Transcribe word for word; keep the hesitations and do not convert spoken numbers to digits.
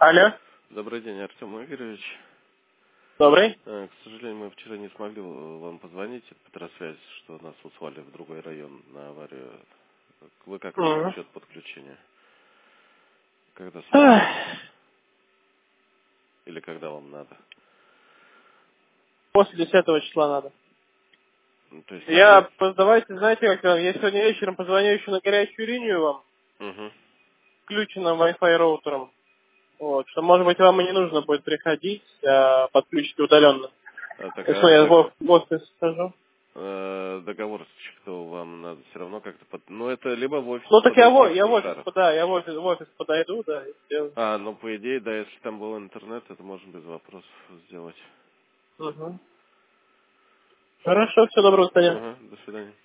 Алло. Добрый день, Артем Игоревич. Добрый. Э, К сожалению, мы вчера не смогли вам позвонить. Это Петросвязь, что нас услали в другой район на аварию. Вы как Угу. насчет подключения? Когда сможете? Или когда вам надо? После десятого числа надо. Ну, то есть Я, сейчас? давайте, знаете, как там, я сегодня вечером позвоню еще на горячую линию вам, Угу. включенным Wi-Fi роутером. Вот, что, может быть, вам и не нужно будет приходить, а подключить удаленно. А, так, Если а я в дог- оф- в офис схожу. э, договор что вам надо все равно как-то под... Ну, это либо в офис Ну, так я подойти в, в я в офис, Сушаров. да, я в офис, в офис подойду, да, и сделаю. А, ну, по идее, да, если там был интернет, это можно без вопросов сделать. Угу. Хорошо, все, доброго, до свидания. Ага, до свидания.